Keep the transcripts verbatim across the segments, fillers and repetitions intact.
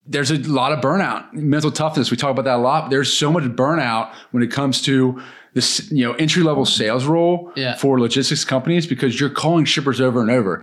there's a lot of burnout, mental toughness. We talk about that a lot. There's so much burnout when it comes to this, you know, entry level sales role yeah. for logistics companies because you're calling shippers over and over.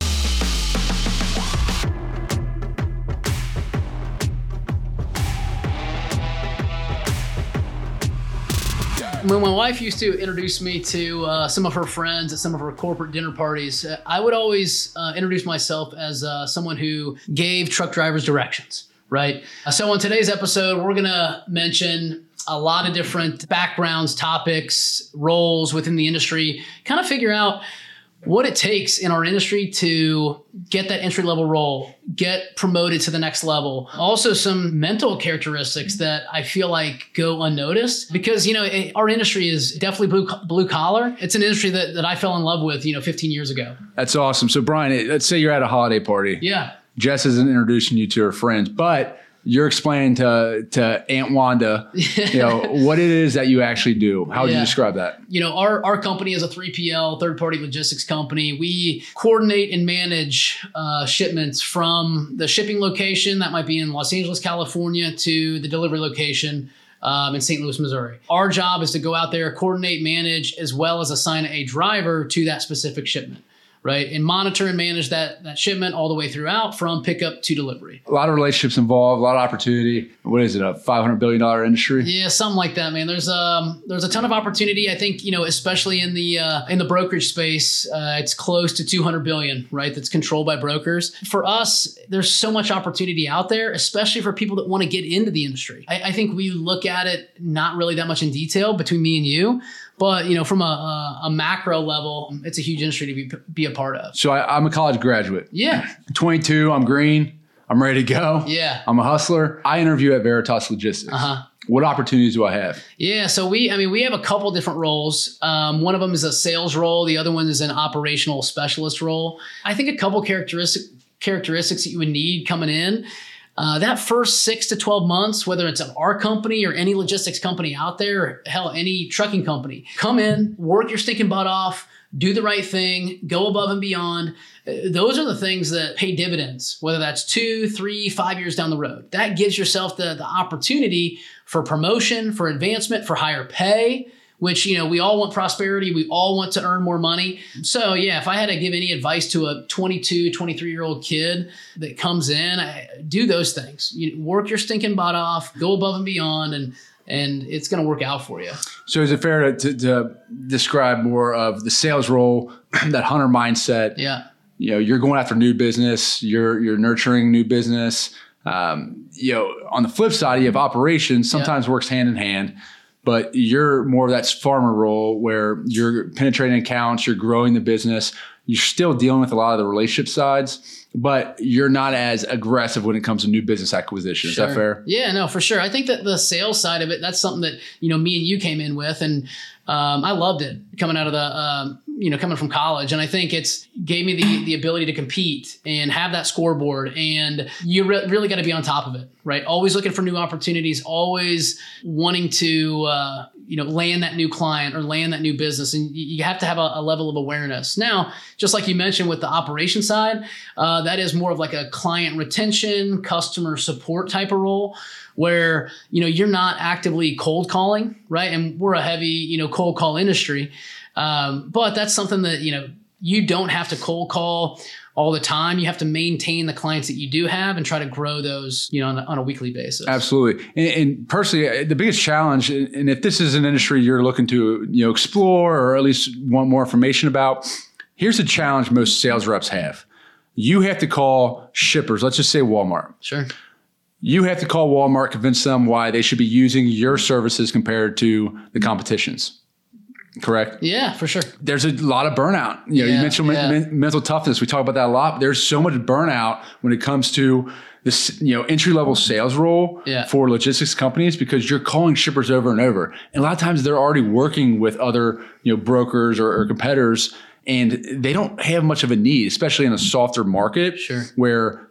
When my wife used to introduce me to uh, some of her friends at some of her corporate dinner parties, uh, I would always uh, introduce myself as uh, someone who gave truck drivers directions, right? Uh, so on today's episode, we're going to mention a lot of different backgrounds, topics, roles within the industry, kind of figure out what it takes in our industry to get that entry-level role, get promoted to the next level. Also some mental characteristics that I feel like go unnoticed because, you know, it, our industry is definitely blue, blue collar. It's an industry that, that I fell in love with, you know, fifteen years ago. That's awesome. So Brian, let's say you're at a holiday party. Yeah. Jess isn't introducing you to her friends, but you're explaining to, to Aunt Wanda, you know, what it is that you actually do. How would yeah. you describe that? You know, our, our company is a three P L, third-party logistics company. We coordinate and manage uh, shipments from the shipping location that might be in Los Angeles, California, to the delivery location um, in Saint Louis, Missouri. Our job is to go out there, coordinate, manage, as well as assign a driver to that specific shipment. Right. And monitor and manage that, that shipment all the way throughout from pickup to delivery. A lot of relationships involved, a lot of opportunity. What is it, a five hundred billion dollars industry? Yeah, something like that, man. There's um there's a ton of opportunity. I think, you know, especially in the uh, in the brokerage space, uh, it's close to two hundred billion, right? That's controlled by brokers. For us, there's so much opportunity out there, especially for people that want to get into the industry. I, I think we look at it not really that much in detail between me and you. But, you know, from a, a, a macro level, it's a huge industry to be, be a part of. So I, I'm a college graduate. Yeah. twenty-two, I'm green. I'm ready to go. Yeah. I'm a hustler. I interview at Veritas Logistics. Uh-huh. What opportunities do I have? Yeah. So we, I mean, we have a couple different roles. Um, one of them is a sales role. The other one is an operational specialist role. I think a couple characteristic, characteristics that you would need coming in. Uh, that first six to twelve months, whether it's our company or any logistics company out there, or hell, any trucking company, come in, work your stinking butt off, do the right thing, go above and beyond. Uh, those are the things that pay dividends, whether that's two, three, five years down the road. That gives yourself the, the opportunity for promotion, for advancement, for higher pay, which, you know, we all want prosperity. We all want to earn more money. So yeah, if I had to give any advice to a twenty-two, twenty-three year old kid that comes in, I, do those things. You work your stinking butt off, go above and beyond, and and it's going to work out for you. So is it fair to, to, to describe more of the sales role, that hunter mindset? Yeah. You know, you're going after new business, you're, you're nurturing new business. Um, you know, on the flip side, you have operations, sometimes yeah. works hand in hand. But you're more of that farmer role where you're penetrating accounts, you're growing the business, you're still dealing with a lot of the relationship sides, but you're not as aggressive when it comes to new business acquisition. Sure. Is that fair? Yeah, no, for sure. I think that the sales side of it, that's something that, you know, me and you came in with, and um, I loved it coming out of the, um, you know, coming from college. And I think it's gave me the the ability to compete and have that scoreboard. And you re- really got to be on top of it, right? Always looking for new opportunities, always wanting to, uh, you know, land that new client or land that new business. And you have to have a, a level of awareness. Now, just like you mentioned with the operation side, uh, that is more of like a client retention, customer support type of role, where, you know, you're not actively cold calling, right? And we're a heavy, you know, cold call industry. Um, but that's something that, you know, you don't have to cold call all the time. You have to maintain the clients that you do have and try to grow those, you know, on a, on a weekly basis. Absolutely. And, and personally, the biggest challenge, and if this is an industry you're looking to, you know, explore or at least want more information about, here's the challenge most sales reps have. You have to call shippers. Let's just say Walmart. Sure. You have to call Walmart, convince them why they should be using your services compared to the competition's. Correct? Yeah, for sure. There's a lot of burnout. You know, yeah, you mentioned yeah. men- mental toughness. We talk about that a lot. There's so much burnout when it comes to this, you know, entry level sales role yeah. for logistics companies because you're calling shippers over and over. And a lot of times they're already working with other, you know, brokers or, or competitors, and they don't have much of a need, especially in a softer market sure. where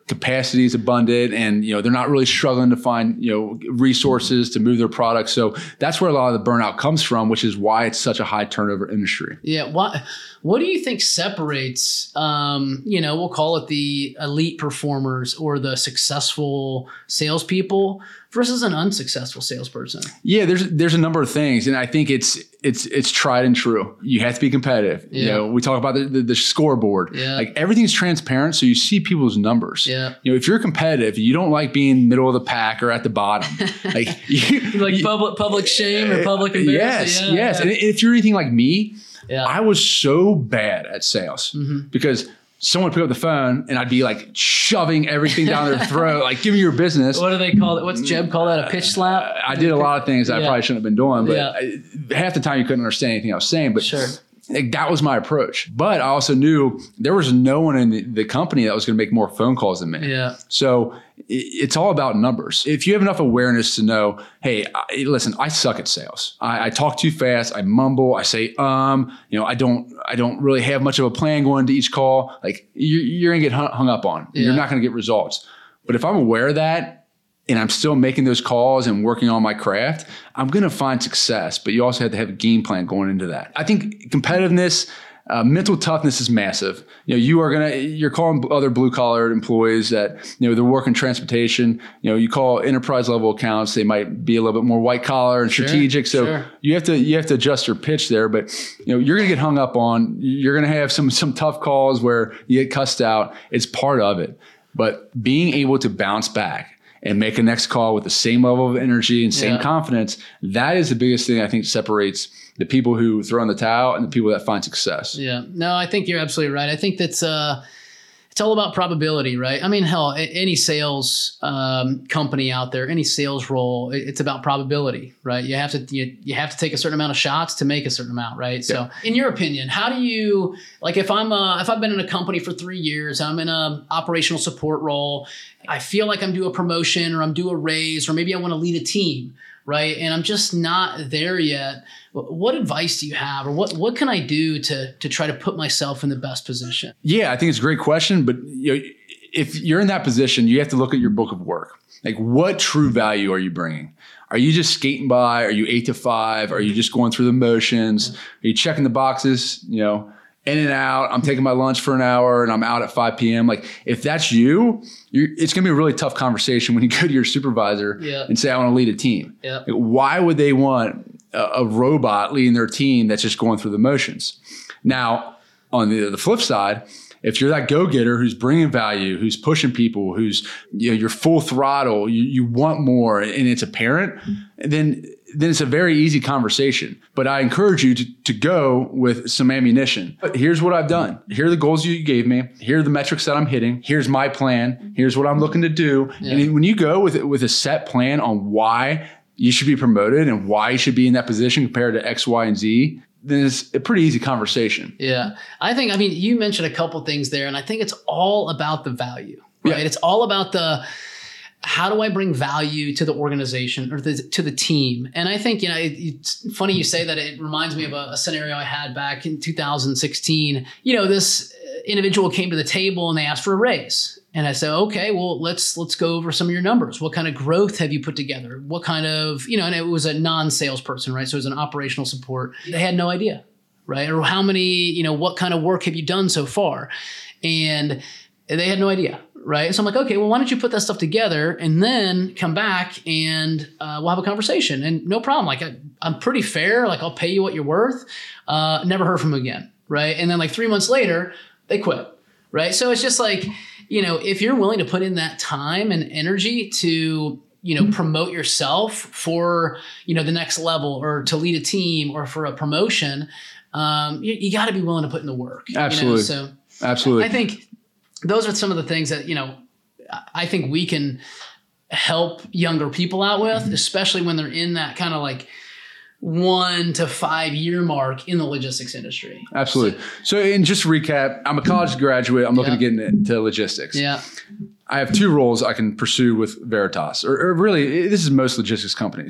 capacity is abundant, and you know they're not really struggling to find you know resources to move their products. So that's where a lot of the burnout comes from, which is why it's such a high turnover industry. Yeah. What What do you think separates, um, you know, we'll call it the elite performers or the successful salespeople versus an unsuccessful salesperson? Yeah, there's there's a number of things, and I think it's it's it's tried and true. You have to be competitive. Yeah. You know, we talk about the, the, the scoreboard. Yeah. Like everything's transparent, so you see people's numbers. Yeah. You know, if you're competitive, you don't like being middle of the pack or at the bottom. Like you, like you, public public shame or public embarrassment. Yes, yeah, yes. Yeah. And if you're anything like me, yeah. I was so bad at sales mm-hmm. because someone would pick up the phone and I'd be like shoving everything down their throat, like give me your business. What do they call it? What's Jeb call that? A pitch slap? Uh, I did a lot of things that yeah. I probably shouldn't have been doing, but yeah. I, half the time you couldn't understand anything I was saying. But sure. Like, that was my approach. But I also knew there was no one in the, the company that was going to make more phone calls than me. Yeah. So it, it's all about numbers. If you have enough awareness to know, hey, I, listen, I suck at sales. I, I talk too fast. I mumble. I say, um, you know, I don't, I don't really have much of a plan going into each call. Like you're, you're going to get hung, hung up on. Yeah. You're not going to get results. But if I'm aware of that, and I'm still making those calls and working on my craft, I'm going to find success. But you also have to have a game plan going into that. I think competitiveness, uh, mental toughness is massive. You know, you are going to, you're calling other blue collar employees that, you know, they're working transportation. You know, you call enterprise level accounts, they might be a little bit more white collar and strategic. Sure, so sure. you have to, you have to adjust your pitch there. But, you know, you're going to get hung up on, you're going to have some, some tough calls where you get cussed out. It's part of it. But being able to bounce back and make a next call with the same level of energy and same yeah. confidence, that is the biggest thing I think separates the people who throw in the towel and the people that find success. Yeah. No, I think you're absolutely right. I think that's uh, it's all about probability, right? I mean, hell, any sales um, company out there, any sales role, it's about probability, right? You have to you, you have to take a certain amount of shots to make a certain amount, right? Yeah. So, in your opinion, how do you like if I'm uh, if I've been in a company for three years, I'm in a operational support role, I feel like I'm due a promotion or I'm due a raise or maybe I want to lead a team, right? And I'm just not there yet. What advice do you have, or what what can I do to to try to put myself in the best position? Yeah, I think it's a great question. But you know, if you're in that position, you have to look at your book of work. Like, what true value are you bringing? Are you just skating by? Are you eight to five? Are you just going through the motions? Are you checking the boxes? You know, in and out. I'm taking my lunch for an hour and I'm out at five p.m. Like, if that's you, you're, it's going to be a really tough conversation when you go to your supervisor yeah. and say, I want to lead a team. Yeah. Like, why would they want a, a robot leading their team that's just going through the motions? Now, on the, the flip side, if you're that go-getter who's bringing value, who's pushing people, who's, you know, you're full throttle, you, you want more, and it's apparent, then then it's a very easy conversation. But I encourage you to, to go with some ammunition. But here's what I've done. Here are the goals you gave me. Here are the metrics that I'm hitting. Here's my plan. Here's what I'm looking to do. Yeah. And when you go with with a set plan on why you should be promoted and why you should be in that position compared to X, Y, and Z, then it's a pretty easy conversation. Yeah. I think, I mean, you mentioned a couple things there, and I think it's all about the value, right? Yeah. It's all about the, how do I bring value to the organization or the, to the team? And I think, you know, it, it's funny you say that. It reminds me of a, a scenario I had back in two thousand sixteen. You know, this individual came to the table and they asked for a raise. And I said, okay, well, let's let's go over some of your numbers. What kind of growth have you put together? What kind of, you know, and it was a non-salesperson, right? So it was an operational support. They had no idea, right? Or how many, you know, what kind of work have you done so far? And they had no idea, right? So I'm like, okay, well, why don't you put that stuff together and then come back and uh, we'll have a conversation. And no problem. Like, I, I'm pretty fair. Like, I'll pay you what you're worth. Uh, never heard from them again, right? And then like three months later, they quit, right? So it's just like, you know, if you're willing to put in that time and energy to, you know, promote yourself for, you know, the next level or to lead a team or for a promotion, um, you, you got to be willing to put in the work. Absolutely. You know? So absolutely. I think those are some of the things that, you know, I think we can help younger people out with, mm-hmm. especially when they're in that kind of like one to five year mark in the logistics industry. Absolutely. So, and just to recap, I'm a college graduate. I'm looking yeah. to get into logistics. Yeah. I have two roles I can pursue with Veritas, or, or really, this is most logistics companies.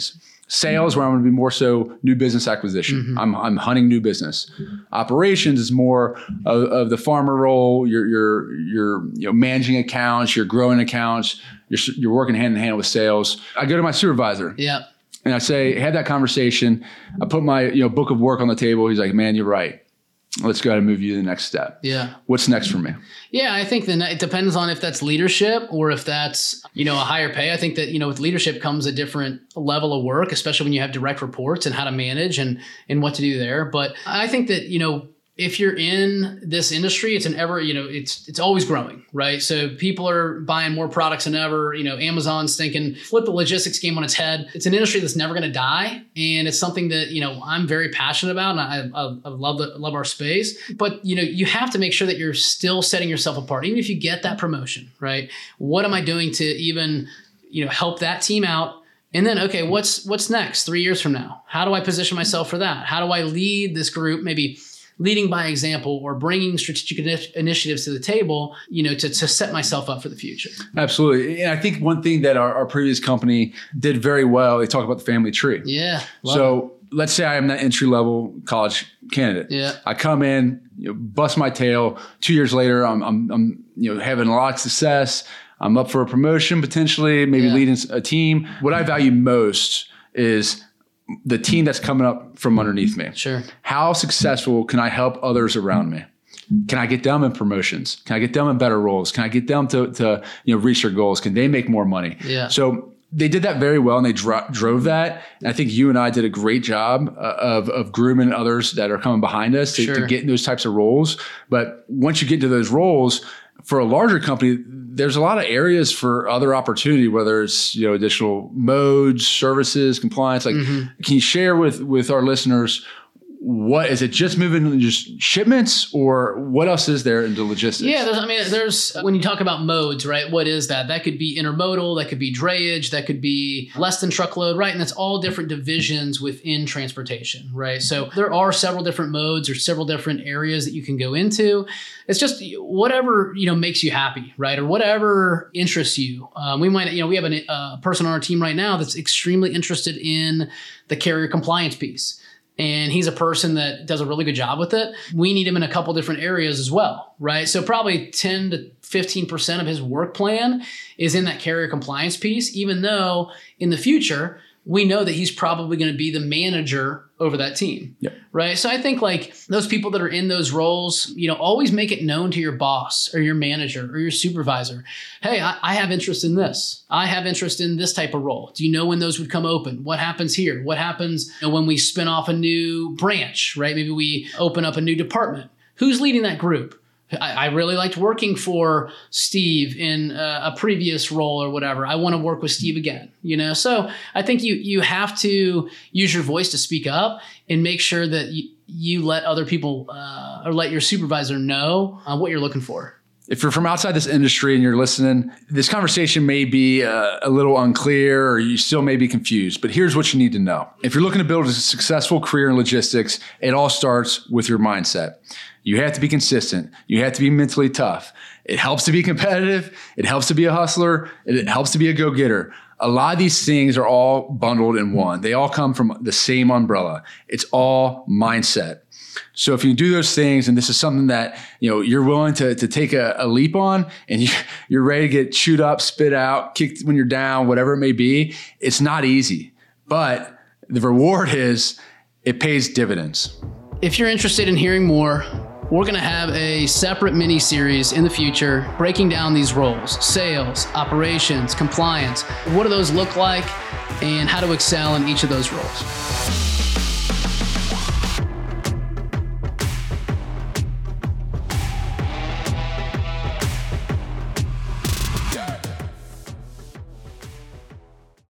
Sales, where I'm going to be more so new business acquisition. Mm-hmm. I'm I'm hunting new business. Operations is more of, of the farmer role. You're you're you're you know managing accounts. You're growing accounts. You're you're working hand in hand with sales. I go to my supervisor. Yeah. And I say, have that conversation. I put my you know book of work on the table. He's like, man, you're right. Let's go ahead and move you to the next step. Yeah. What's next for me? Yeah, I think that it depends on if that's leadership or if that's, you know, a higher pay. I think that, you know, with leadership comes a different level of work, especially when you have direct reports and how to manage and, and what to do there. But I think that, you know, if you're in this industry, it's an ever, you know, it's it's always growing, right? So people are buying more products than ever. You know, Amazon's thinking, flip the logistics game on its head. It's an industry that's never going to die. And it's something that, you know, I'm very passionate about. And I, I, I love the, love our space. But, you know, you have to make sure that you're still setting yourself apart. Even if you get that promotion, right? What am I doing to even, you know, help that team out? And then, okay, what's what's next three years from now? How do I position myself for that? How do I lead this group? Maybe leading by example or bringing strategic initi- initiatives to the table, you know, to, to set myself up for the future. Absolutely. And I think one thing that our, our previous company did very well, they talk about the family tree. Yeah. So it. let's say I am that entry level college candidate. Yeah. I come in, you know, bust my tail. Two years later, I'm, I'm, I'm, you know, having a lot of success. I'm up for a promotion potentially, maybe yeah. leading a team. What I value most is the team that's coming up from underneath me. Sure. How successful can I help others around me? Can I get them in promotions? Can I get them in better roles? Can I get them to, to you know, reach their goals? Can they make more money? Yeah. So they did that very well and they dro- drove that. And I think you and I did a great job uh, of, of grooming others that are coming behind us to, sure. to get in those types of roles. But once you get into those roles, for a larger company, there's a lot of areas for other opportunity, whether it's, you know, additional modes, services, compliance. Like, mm-hmm. can you share with, with our listeners, what is it, just moving just shipments, or what else is there into logistics? Yeah, there's, I mean, there's, when you talk about modes, right? What is that? That could be intermodal, that could be drayage, that could be less than truckload, right? And that's all different divisions within transportation, right? So there are several different modes or several different areas that you can go into. It's just whatever, you know, makes you happy, right? Or whatever interests you. Um, we might, you know, we have a uh, person on our team right now that's extremely interested in the carrier compliance piece. And he's a person that does a really good job with it. We need him in a couple different areas as well, right? So probably ten to fifteen percent of his work plan is in that carrier compliance piece, even though in the future, we know that he's probably going to be the manager over that team, yep. right? So I think like those people that are in those roles, you know, always make it known to your boss or your manager or your supervisor. Hey, I, I have interest in this. I have interest in this type of role. Do you know when those would come open? What happens here? What happens, you know, when we spin off a new branch, right? Maybe we open up a new department. Who's leading that group? I really liked working for Steve in a previous role or whatever. I want to work with Steve again, you know? So I think you you have to use your voice to speak up and make sure that you, you let other people uh, or let your supervisor know uh, what you're looking for. If you're from outside this industry and you're listening, this conversation may be uh, a little unclear or you still may be confused, but here's what you need to know. If you're looking to build a successful career in logistics, it all starts with your mindset. You have to be consistent. You have to be mentally tough. It helps to be competitive. It helps to be a hustler. It helps to be a go-getter. A lot of these things are all bundled in one. They all come from the same umbrella. It's all mindset. So if you do those things, and this is something that, you know, you're willing to, to take a, a leap on, and you, you're ready to get chewed up, spit out, kicked when you're down, whatever it may be, it's not easy. But the reward is it pays dividends. If you're interested in hearing more, we're going to have a separate mini series in the future breaking down these roles: sales, operations, compliance. What do those look like, and how to excel in each of those roles?